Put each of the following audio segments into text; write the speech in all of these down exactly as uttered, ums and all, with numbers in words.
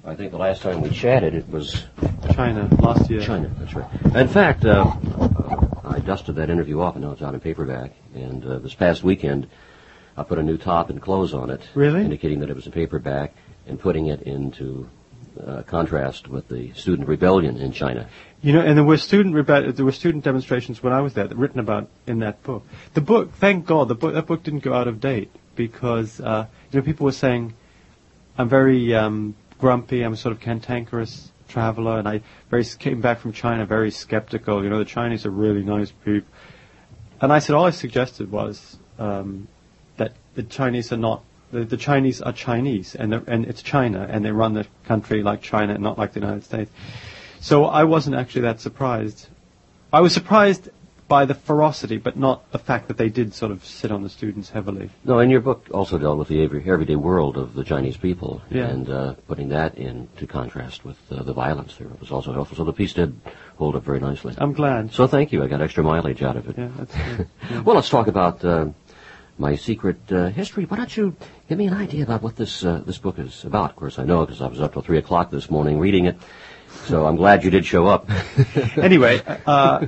I think the last time we chatted, it was China, last year. China, that's right. In fact, uh, uh, I dusted that interview off, and now it's out in paperback. And uh, this past weekend, I put a new top and close on it, really, indicating that it was a paperback, and putting it into uh, contrast with the student rebellion in China. You know, and there were student rebe- there were student demonstrations when I was there, that written about in that book. The book, thank God, the book that book didn't go out of date, because uh, you know, people were saying, I'm very um, grumpy, I'm a sort of cantankerous traveler, and I very came back from China very skeptical. You know, the Chinese are really nice people. And I said, all I suggested was um, that the Chinese are not, the, the Chinese are Chinese, and and it's China, and they run the country like China, and not like the United States. So I wasn't actually that surprised. I was surprised by the ferocity, but not the fact that they did sort of sit on the students heavily. No, and your book also dealt with the every, everyday world of the Chinese people, yeah. and uh, putting that into contrast with uh, the violence there was also helpful. So the piece did hold up very nicely. I'm glad. So thank you. I got extra mileage out of it. Yeah, that's good. Yeah. Well, let's talk about uh, My Secret uh, History. Why don't you give me an idea about what this uh, this book is about? Of course, I know because I was up till three o'clock this morning reading it. So I'm glad you did show up. Anyway, uh,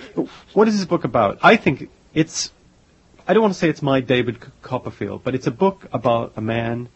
what is this book about? I think it's, I don't want to say it's my David Copperfield, but it's a book about a man,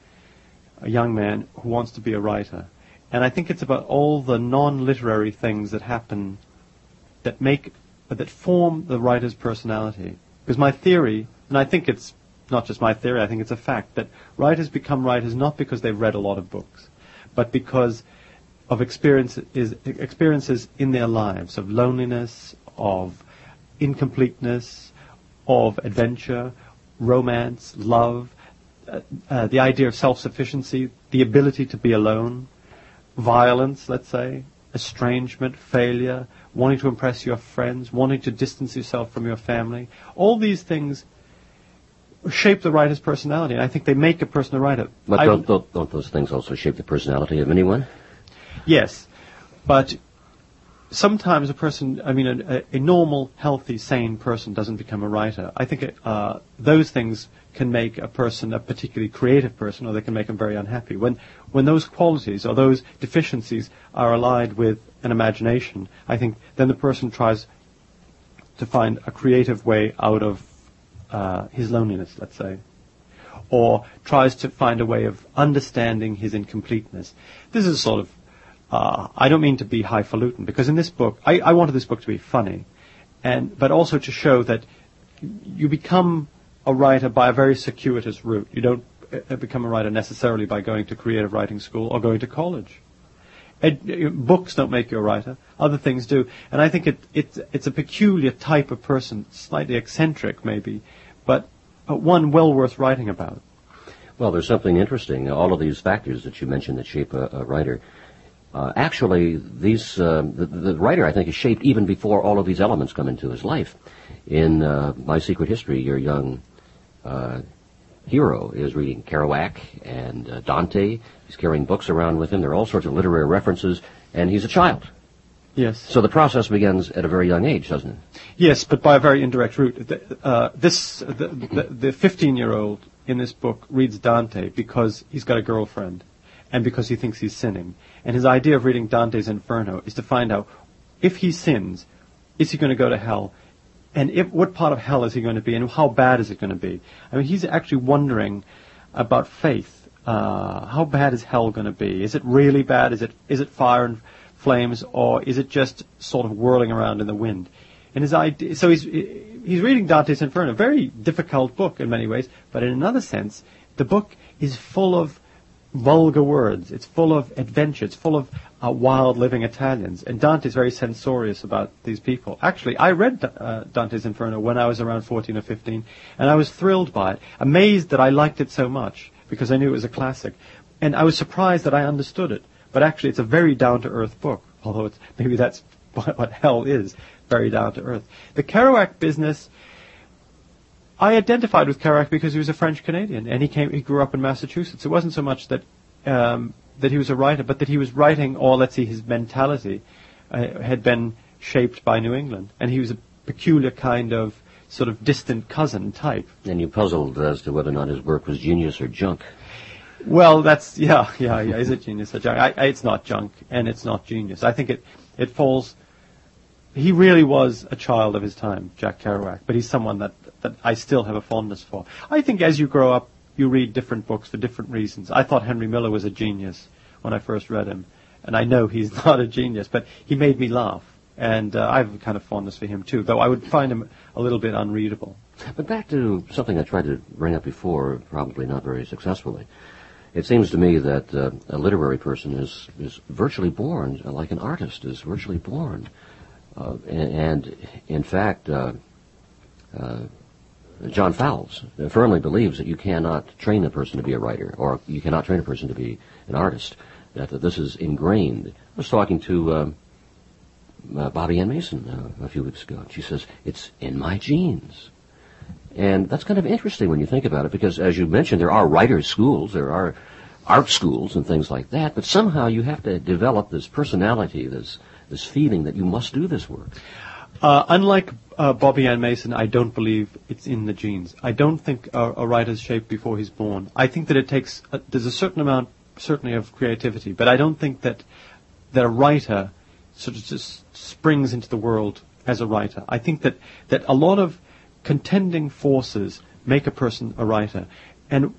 a young man, who wants to be a writer. And I think it's about all the non-literary things that happen, that make, that form the writer's personality. Because my theory, and I think it's not just my theory, I think it's a fact, that writers become writers not because they've read a lot of books, but because of experiences, experiences in their lives, of loneliness, of incompleteness, of adventure, romance, love, uh, uh, the idea of self-sufficiency, the ability to be alone, violence, let's say, estrangement, failure, wanting to impress your friends, wanting to distance yourself from your family. All these things shape the writer's personality, and I think they make a person a writer. But don't, don't, don't those things also shape the personality of anyone? Yes, but sometimes a person, I mean, a, a normal, healthy, sane person doesn't become a writer. I think it, uh, those things can make a person a particularly creative person, or they can make them very unhappy. When when those qualities or those deficiencies are allied with an imagination, I think then the person tries to find a creative way out of uh, his loneliness, let's say, or tries to find a way of understanding his incompleteness. This is sort of Uh, I don't mean to be highfalutin, because in this book, I, I wanted this book to be funny, and but also to show that you become a writer by a very circuitous route. You don't uh, become a writer necessarily by going to creative writing school or going to college. Ed, uh, books don't make you a writer. Other things do. And I think it, it, it's a peculiar type of person, slightly eccentric maybe, but uh, one well worth writing about. Well, there's something interesting. All of these factors that you mentioned that shape a, a writer. Uh, actually, these uh, the, the writer, I think, is shaped even before all of these elements come into his life. In uh, My Secret History, your young uh, hero is reading Kerouac and uh, Dante. He's carrying books around with him. There are all sorts of literary references, and he's a child. Yes. So the process begins at a very young age, doesn't it? Yes, but by a very indirect route. The, uh, this the, the, the fifteen-year-old in this book reads Dante because he's got a girlfriend, and because he thinks he's sinning. And his idea of reading Dante's Inferno is to find out, if he sins, is he going to go to hell? And if, what part of hell is he going to be, and how bad is it going to be? I mean, he's actually wondering about faith. Uh, how bad is hell going to be? Is it really bad? Is it is it fire and flames, or is it just sort of whirling around in the wind? And his idea, so he's he's reading Dante's Inferno, a very difficult book in many ways, but in another sense, the book is full of vulgar words. It's full of adventure. It's full of uh, wild living Italians. And Dante's very censorious about these people. Actually, I read uh, Dante's Inferno when I was around fourteen or fifteen, and I was thrilled by it, amazed that I liked it so much, because I knew it was a classic. And I was surprised that I understood it. But actually, it's a very down-to-earth book, although it's, maybe that's what hell is, very down-to-earth. The Kerouac business, I identified with Kerouac because he was a French Canadian, and he came. He grew up in Massachusetts. It wasn't so much that um, that he was a writer, but that he was writing, or let's say his mentality uh, had been shaped by New England, and he was a peculiar kind of sort of distant cousin type. And you puzzled as to whether or not his work was genius or junk. Well, that's, yeah, yeah, yeah. Is it genius or junk? I, I, it's not junk, and it's not genius. I think it, it falls... He really was a child of his time, Jack Kerouac, but he's someone that, that I still have a fondness for. I think as you grow up, you read different books for different reasons. I thought Henry Miller was a genius when I first read him, and I know he's not a genius, but he made me laugh, and uh, I have a kind of fondness for him too, though I would find him a little bit unreadable. But back to something I tried to bring up before, probably not very successfully. It seems to me that uh, a literary person is, is virtually born, uh, like an artist is virtually born. Uh, and, and, in fact, uh, uh, John Fowles firmly believes that you cannot train a person to be a writer, or you cannot train a person to be an artist, that, that this is ingrained. I was talking to uh, uh, Bobby Ann Mason uh, a few weeks ago, and she says, it's in my genes. And that's kind of interesting when you think about it, because as you mentioned, there are writers' schools, there are art schools and things like that, but somehow you have to develop this personality, this this feeling that you must do this work. Uh, unlike uh, Bobby Ann Mason, I don't believe it's in the genes. I don't think a, a writer's shaped before he's born. I think that it takes, a, there's a certain amount, certainly, of creativity, but I don't think that, that a writer sort of just springs into the world as a writer. I think that, that a lot of contending forces make a person a writer, and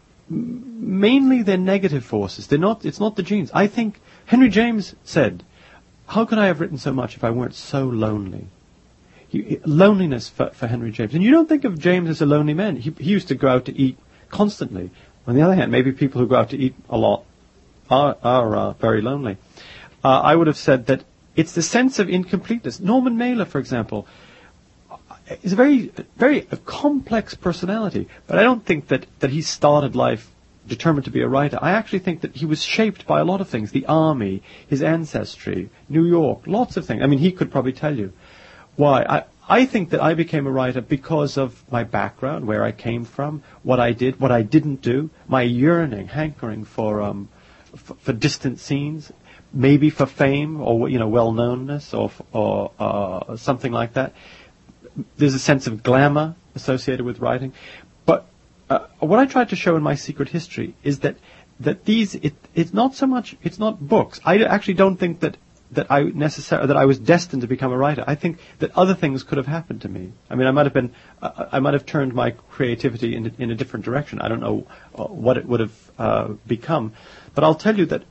mainly they're negative forces. They're not, it's not the genes. I think Henry James said, how could I have written so much if I weren't so lonely? He, loneliness for, for Henry James. And you don't think of James as a lonely man. He, he used to go out to eat constantly. On the other hand, maybe people who go out to eat a lot are, are uh, very lonely. Uh, I would have said that it's the sense of incompleteness. Norman Mailer, for example, is a very, very a complex personality. But I don't think that, that he started life determined to be a writer. I actually think that he was shaped by a lot of things. The army, his ancestry, New York, lots of things. I mean, he could probably tell you why. I, I think that I became a writer because of my background, where I came from, what I did, what I didn't do, my yearning, hankering for, um, f- for distant scenes, maybe for fame or, you know, well-knownness or, or uh, something like that. There's a sense of glamour associated with writing. But Uh, what I tried to show in My Secret History is that that these it, it's not so much it's not books. I actually don't think that that I necessarily that I was destined to become a writer. I think that other things could have happened to me. I mean, I might have been uh, I might have turned my creativity in in a different direction. I don't know uh, what it would have uh, become, but I'll tell you that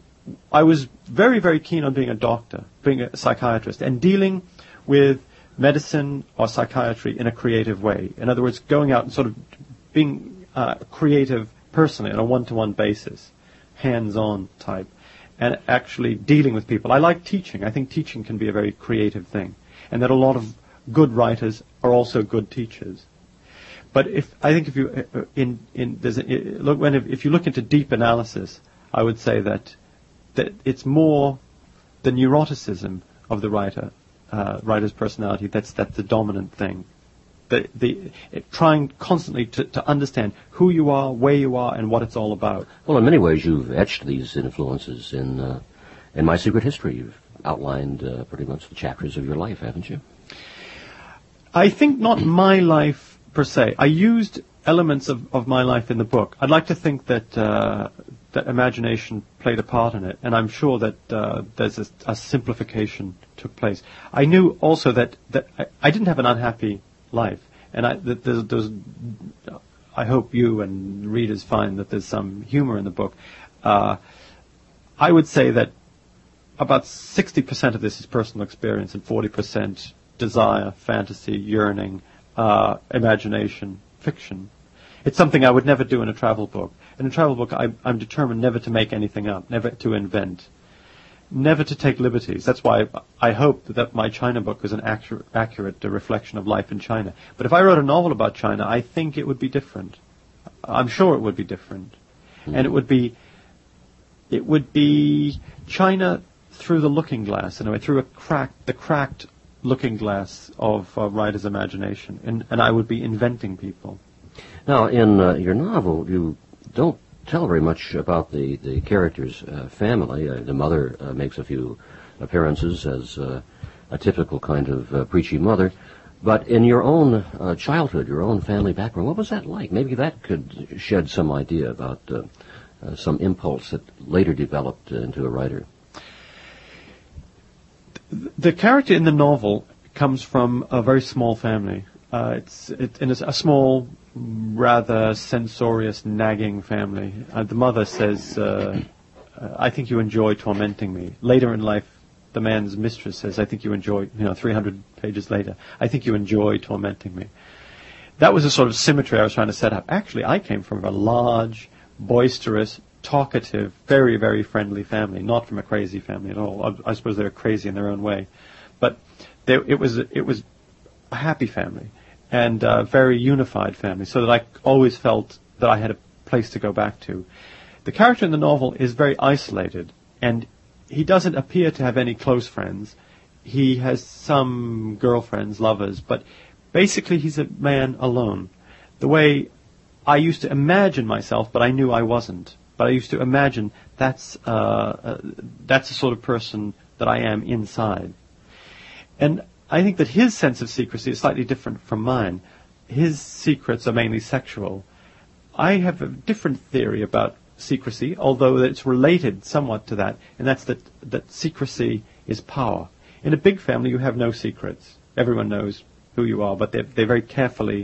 I was very very keen on being a doctor, being a psychiatrist, and dealing with medicine or psychiatry in a creative way. In other words, going out and sort of being uh, creative personally on a one-to-one basis, hands-on type, and actually dealing with people. I like teaching. I think teaching can be a very creative thing, and that a lot of good writers are also good teachers. But if I think if you uh, in in there's a, look when if, if you look into deep analysis, I would say that that it's more the neuroticism of the writer, uh, writer's personality. That's that's the dominant thing. The, the, it, trying constantly to, to understand who you are, where you are, and what it's all about. Well, in many ways, you've etched these influences in uh, in My Secret History. You've outlined uh, pretty much the chapters of your life, haven't you? I think not my life per se. I used elements of, of my life in the book. I'd like to think that uh, that imagination played a part in it, and I'm sure that uh, there's a, a simplification took place. I knew also that that I, I didn't have an unhappy life, and I, that there's, there's, I hope you and readers find that there's some humor in the book. Uh, I would say that about sixty percent of this is personal experience and forty percent desire, fantasy, yearning, uh, imagination, fiction. It's something I would never do in a travel book. In a travel book, I, I'm determined never to make anything up, never to invent, never to take liberties. That's why I hope that my China book is an accurate, accurate reflection of life in China. But if I wrote a novel about China, I think it would be different. I'm sure it would be different. Mm-hmm. And it would be, it would be China through the looking glass, in a way, through a crack, the cracked looking glass of a writer's imagination. And, and I would be inventing people. Now, in uh, your novel, you don't tell very much about the, the character's uh, family. Uh, the mother uh, makes a few appearances as uh, a typical kind of uh, preachy mother. But in your own uh, childhood, your own family background, what was that like? Maybe that could shed some idea about uh, uh, some impulse that later developed uh, into a writer? The character in the novel comes from a very small family. Uh, it's it, in a, a small, rather censorious, nagging family. Uh, the mother says, uh, I think you enjoy tormenting me. Later in life, the man's mistress says, I think you enjoy, you know, three hundred pages later, I think you enjoy tormenting me. That was a sort of symmetry I was trying to set up. Actually, I came from a large, boisterous, talkative, very, very friendly family, not from a crazy family at all. I, I suppose they were crazy in their own way. But they, it was it was a happy family and a very unified family, so that I always felt that I had a place to go back to. The character in the novel is very isolated, and he doesn't appear to have any close friends. He has some girlfriends, lovers, but basically he's a man alone. The way I used to imagine myself, but I knew I wasn't. But I used to imagine that's uh, uh, that's the sort of person that I am inside. And I think that his sense of secrecy is slightly different from mine. His secrets are mainly sexual. I have a different theory about secrecy, although it's related somewhat to that, and that's that, that secrecy is power. In a big family, you have no secrets. Everyone knows who you are, but they they very carefully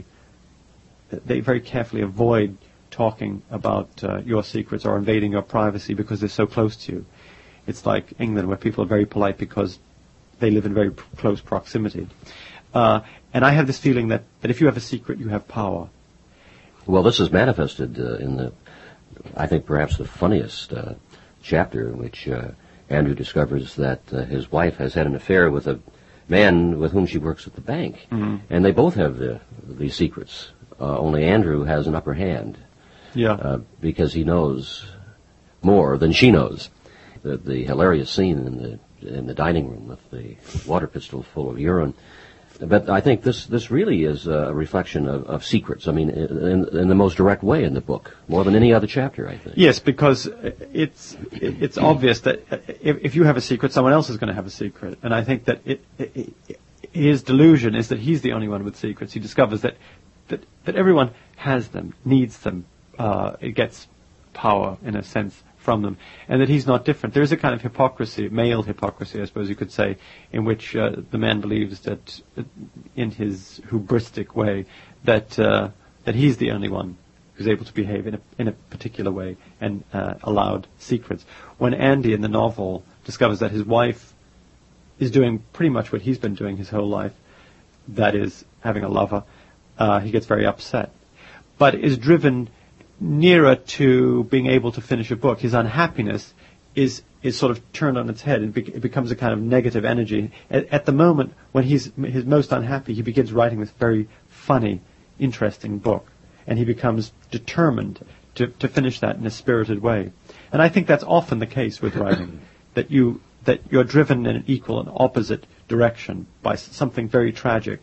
they very carefully avoid talking about uh, your secrets or invading your privacy because they're so close to you. It's like England, where people are very polite because they live in very p- close proximity. Uh, and I have this feeling that, that if you have a secret, you have power. Well, this is manifested uh, in the, I think perhaps the funniest uh, chapter in which uh, Andrew discovers that uh, his wife has had an affair with a man with whom she works at the bank. Mm-hmm. And they both have the, these secrets. Uh, only Andrew has an upper hand. Yeah. Uh, because he knows more than she knows. The, the hilarious scene in the in the dining room with the water pistol full of urine. But I think this, this really is a reflection of, of secrets. I mean, in, in the most direct way in the book, more than any other chapter, I think. Yes, because it's it's obvious that if, if you have a secret, someone else is going to have a secret. And I think that it, it, it, his delusion is that he's the only one with secrets. He discovers that that, that everyone has them, needs them. Uh, it gets power, in a sense, from them, and that he's not different. There's a kind of hypocrisy, male hypocrisy, I suppose you could say, in which uh, the man believes that, uh, in his hubristic way, that uh, that he's the only one who's able to behave in a in a particular way and uh, allowed secrets. When Andy in the novel discovers that his wife is doing pretty much what he's been doing his whole life, that is, having a lover, uh, he gets very upset, but is driven nearer to being able to finish a book. His unhappiness is is sort of turned on its head, and it becomes a kind of negative energy. At, at the moment when he's he's most unhappy, he begins writing this very funny, interesting book, and he becomes determined to, to finish that in a spirited way. And I think that's often the case with writing, that you that you're driven in an equal and opposite direction by something very tragic,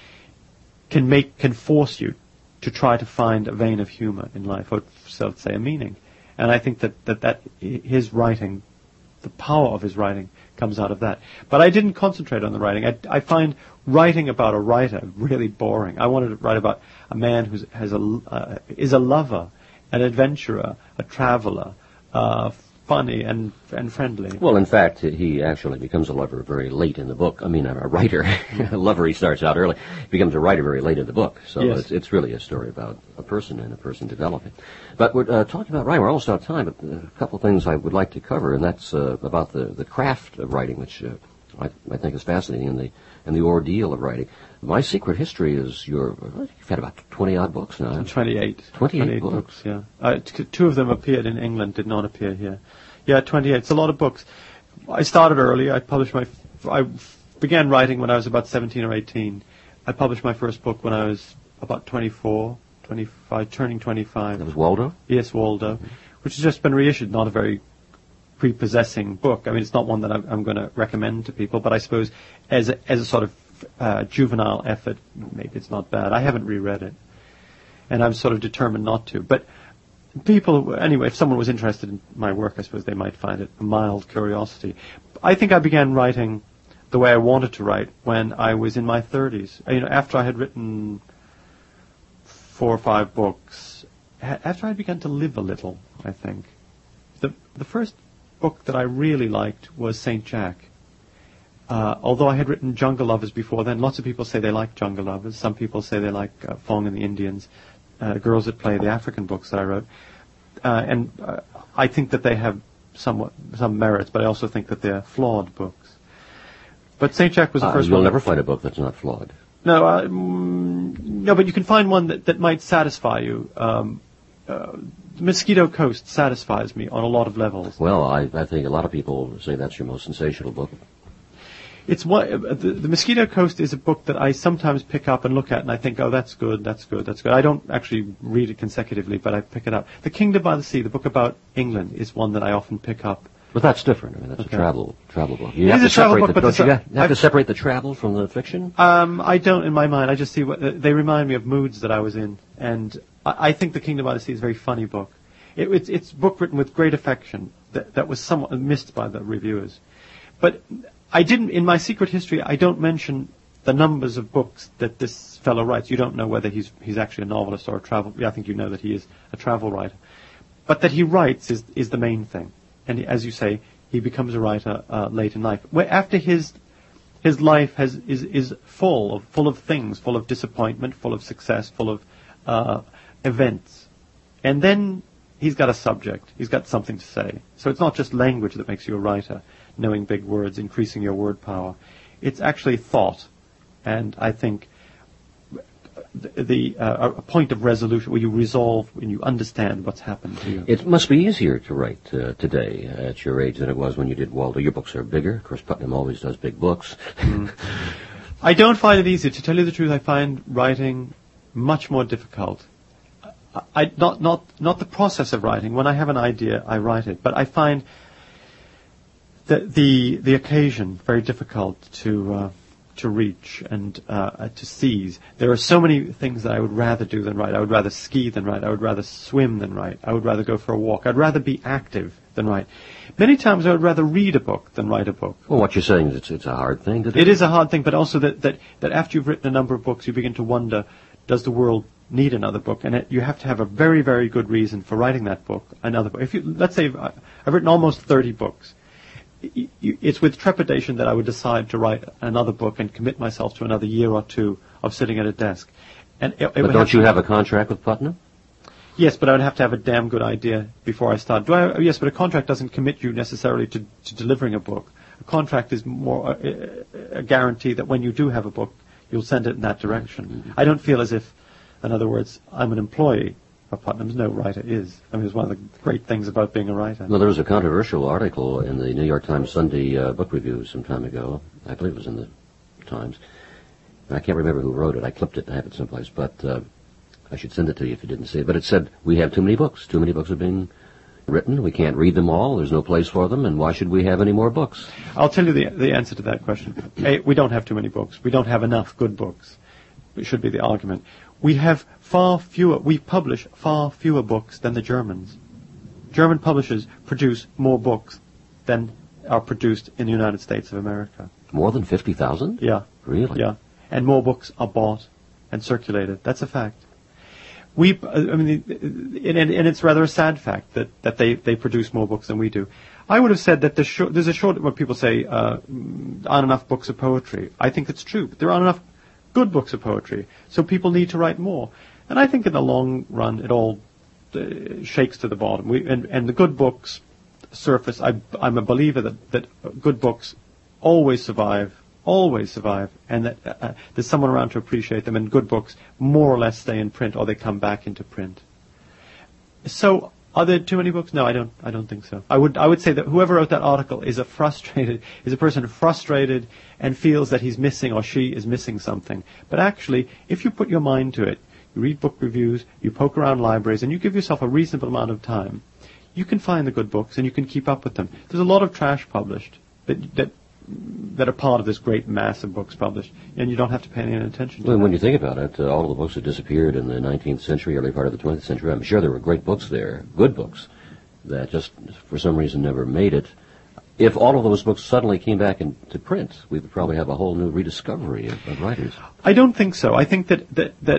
can make can force you to try to find a vein of humor in life, or so to say, a meaning. And I think that, that, that his writing, the power of his writing, comes out of that. But I didn't concentrate on the writing. I, I find writing about a writer really boring. I wanted to write about a man who has a, uh, is a lover, an adventurer, a traveler, uh, funny and and friendly. Well, in fact, he actually becomes a lover very late in the book. I mean, a writer. A lover, he starts out early. He becomes a writer very late in the book. So yes. it's, it's really a story about a person and a person developing. But we're uh, talking about writing. We're almost out of time, but a couple of things I would like to cover, and that's uh, about the, the craft of writing, which uh, I, I think is fascinating, and the and the ordeal of writing. My Secret History is your, you've had about twenty-odd books now. twenty-eight. twenty-eight, twenty-eight books. books, yeah. Uh, t- two of them appeared in England, did not appear here. Yeah, twenty-eight. It's a lot of books. I started early. I published my, f- I began writing when I was about seventeen or eighteen. I published my first book when I was about twenty-four, twenty-five, turning twenty-five. That was Waldo? Yes, Waldo, mm-hmm. which has just been reissued, not a very prepossessing book. I mean, it's not one that I'm, I'm going to recommend to people, but I suppose as a, as a sort of uh, juvenile effort, maybe it's not bad. I haven't reread it, and I'm sort of determined not to. But people, anyway, if someone was interested in my work, I suppose they might find it a mild curiosity. I think I began writing the way I wanted to write when I was in my thirties. You know, after I had written four or five books, after I began to live a little, I think. the the first book that I really liked was Saint Jack. Uh, although I had written Jungle Lovers before then, lots of people say they like Jungle Lovers. Some people say they like uh, Fong and the Indians, uh, Girls That Play, the African books that I wrote. Uh, and uh, I think that they have somewhat some merits, but I also think that they're flawed books. But Saint Jack was the uh, first you'll one. You'll never find a book that's not flawed. No, uh, mm, no, but you can find one that, that might satisfy you. Um, uh, Mosquito Coast satisfies me on a lot of levels. Well, I, I think a lot of people say that's your most sensational book. It's one, uh, the, the Mosquito Coast is a book that I sometimes pick up and look at, and I think, oh, that's good, that's good, that's good. I don't actually read it consecutively, but I pick it up. The Kingdom by the Sea, the book about England, is one that I often pick up. But that's different. I mean, that's Okay. a travel travel book. You It have is to a travel separate book, the, but don't it's you a- have have to separate the travel from the fiction? Um, I don't in my mind. I just see what they remind me of moods that I was in, and I, I think The Kingdom by the Sea is a very funny book. It, it's it's a book written with great affection that that was somewhat missed by the reviewers. But I didn't in my secret history. I don't mention the numbers of books that this fellow writes. You don't know whether he's he's actually a novelist or a travel. I think you know that he is a travel writer, but that he writes is is the main thing. And he, as you say, he becomes a writer uh, late in life. Where after his his life has is is full of full of things, full of disappointment, full of success, full of uh, events, and then he's got a subject. He's got something to say. So it's not just language that makes you a writer, knowing big words, increasing your word power. It's actually thought, and I think the, the uh, a point of resolution where you resolve and you understand what's happened to you. It must be easier to write uh, today at your age than it was when you did Waldo. Your books are bigger. Of course, Putnam always does big books. Mm. I don't find it easy. To tell you the truth, I find writing much more difficult. I, I, not, not, not the process of writing. When I have an idea, I write it. But I find the, the, the occasion very difficult to, uh, to reach and uh, to seize. There are so many things that I would rather do than write. I would rather ski than write. I would rather swim than write. I would rather go for a walk. I'd rather be active than write. Many times I would rather read a book than write a book. Well, what you're saying is it's, it's a hard thing to do. It is a hard thing, but also that, that, that after you've written a number of books, you begin to wonder, does the world need another book? And it, you have to have a very, very good reason for writing that book, another book. If you, let's say I, I've written almost thirty books. It's with trepidation that I would decide to write another book and commit myself to another year or two of sitting at a desk. And it, it but would don't have you to, have a contract with Putnam? Yes, but I would have to have a damn good idea before I start. Do I? Yes, but a contract doesn't commit you necessarily to, to delivering a book. A contract is more a, a guarantee that when you do have a book, you'll send it in that direction. Mm-hmm. I don't feel as if, in other words, I'm an employee of Putnam's. No writer is. I mean, it's one of the great things about being a writer. Well, there was a controversial article in the New York Times Sunday uh, Book Review some time ago. I believe it was in the Times. I can't remember who wrote it. I clipped it and I have it someplace, but uh, I should send it to you if you didn't see it. But it said, we have too many books. Too many books have been written. We can't read them all. There's no place for them. And why should we have any more books? I'll tell you the, the answer to that question. A, we don't have too many books. We don't have enough good books. It should be the argument. We have far fewer, we publish far fewer books than the Germans. German publishers produce more books than are produced in the United States of America. More than fifty thousand? Yeah. Really? Yeah. And more books are bought and circulated. That's a fact. We, I mean, and, and it's rather a sad fact that, that they, they produce more books than we do. I would have said that there's, short, there's a short, what people say, uh, aren't enough books of poetry. I think it's true. But there aren't enough good books of poetry. So people need to write more. And I think in the long run, it all uh, shakes to the bottom. We, and, and the good books surface. I, I'm a believer that, that good books always survive, always survive, and that uh, there's someone around to appreciate them, and good books more or less stay in print or they come back into print. So, are there too many books? No, I don't. I don't think so. I would. I would say that whoever wrote that article is a frustrated, is a person frustrated and feels that he's missing or she is missing something. But actually, if you put your mind to it, you read book reviews, you poke around libraries, and you give yourself a reasonable amount of time, you can find the good books and you can keep up with them. There's a lot of trash published that that that are part of this great mass of books published, and you don't have to pay any attention to well, that. When you think about it, uh, all of the books that disappeared in the nineteenth century, early part of the twentieth century, I'm sure there were great books there, good books, that just for some reason never made it. If all of those books suddenly came back into print, we would probably have a whole new rediscovery of, of writers. I don't think so. I think that, that, that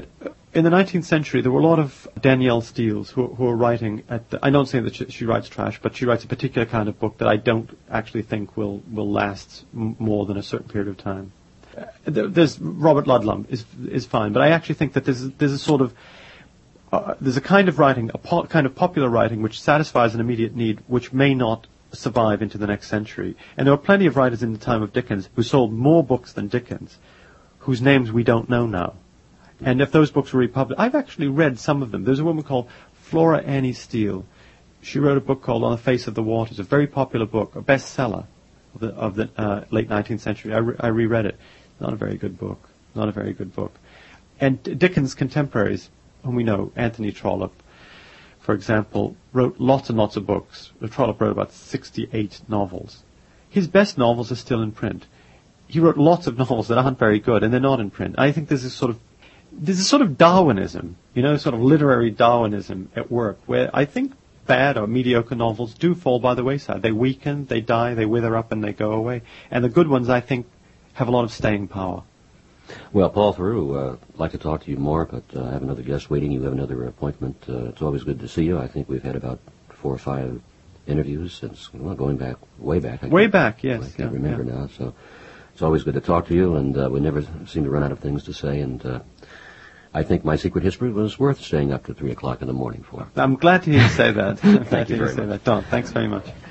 in the nineteenth century, there were a lot of Danielle Steels who, who were writing at the, I'm not saying that she, she writes trash, but she writes a particular kind of book that I don't actually think will, will last m- more than a certain period of time. Uh, there, there's Robert Ludlum is is fine, but I actually think that there's, there's a sort of, uh, there's a kind of writing, a po- kind of popular writing which satisfies an immediate need which may not survive into the next century. And there were plenty of writers in the time of Dickens who sold more books than Dickens, whose names we don't know now. And if those books were republished, I've actually read some of them. There's a woman called Flora Annie Steele. She wrote a book called On the Face of the Waters, a very popular book, a bestseller of the, of the uh, late nineteenth century. I, re- I reread it. Not a very good book. Not a very good book. And Dickens' contemporaries, whom we know, Anthony Trollope, for example, wrote lots and lots of books. Trollope wrote about sixty-eight novels. His best novels are still in print. He wrote lots of novels that aren't very good, and they're not in print. I think there's a sort of There's a sort of Darwinism, you know, sort of literary Darwinism at work, where I think bad or mediocre novels do fall by the wayside. They weaken, they die, they wither up, and they go away. And the good ones, I think, have a lot of staying power. Well, Paul Theroux, uh, I'd like to talk to you more, but uh, I have another guest waiting. You have another appointment. Uh, it's always good to see you. I think we've had about four or five interviews since, well, going back, way back. I way back, yes. I can't yeah, remember yeah. now, so it's always good to talk to you, and uh, we never seem to run out of things to say, and uh, I think My Secret History was worth staying up to three o'clock in the morning for. I'm glad to hear you say that. I'm glad Thank to you hear very say much. that. Don, thanks very much.